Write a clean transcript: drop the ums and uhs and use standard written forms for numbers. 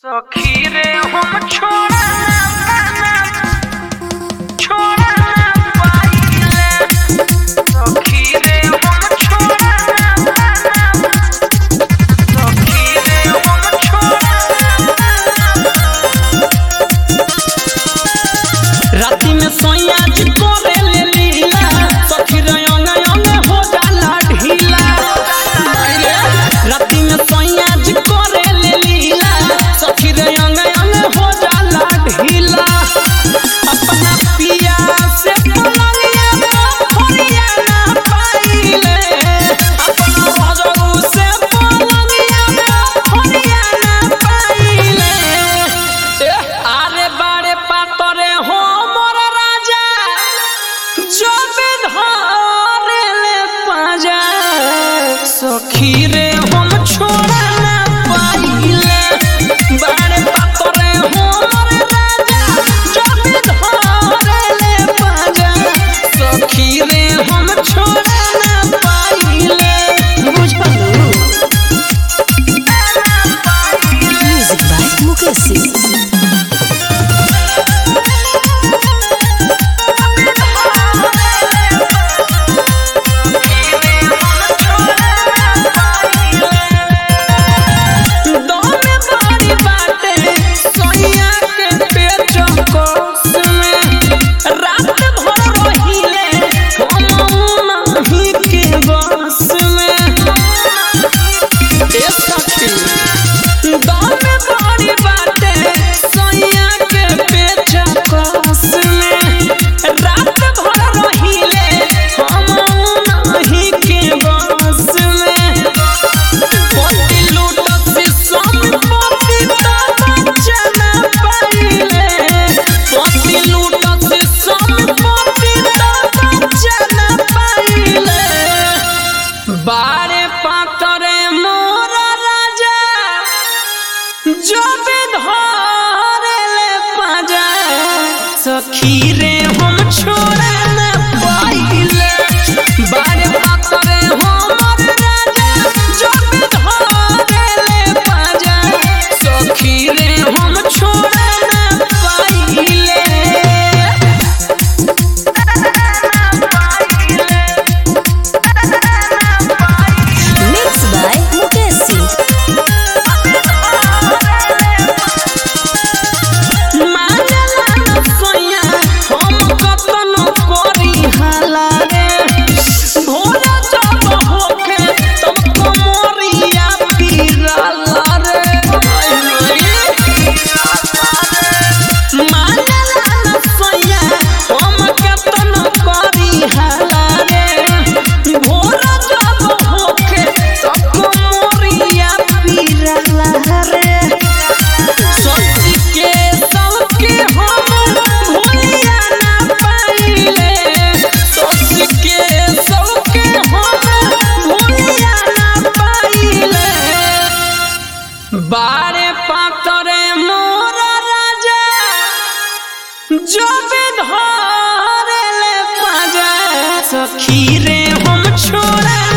सखी रे हम छोड़ा पाइले सखी रे हम छोड़ा सखी रे हम छोड़ा राती में सोया जी करे ले लीला सखी रे अंग अंग हो जाला ढीला राती में सोया जी करे ले लीला सखी रे अंग अंग हो जाला ढीला अपना पिया से पलंगिया खोलिया ना पाइले अपना हजरू से पलंगिया खोलिया ना पाइले आरे बारे पातरे हो मोर राजा जो धरे ले पाजा सखी रे हम छोड़ा ना पाइले बारे पातरे हो मोर राजा जो धरे ले पाजा सखी रे हम छोड़ा ना पाइले बुझलू Music by Mukesh Singh. बारे पातरे मोर राजा जो धरे ले पाजा सखी रे हम छोड़ा ना पाइले बारे पातरे हो मोर राजा जो धरे ले पाजा सखी रे हम छोड़ा ना पाइले Mixed by Mukesh Singh. बारे पातरे मोर राजा जो धरे ले पाजा सखी रे हम छोड़ा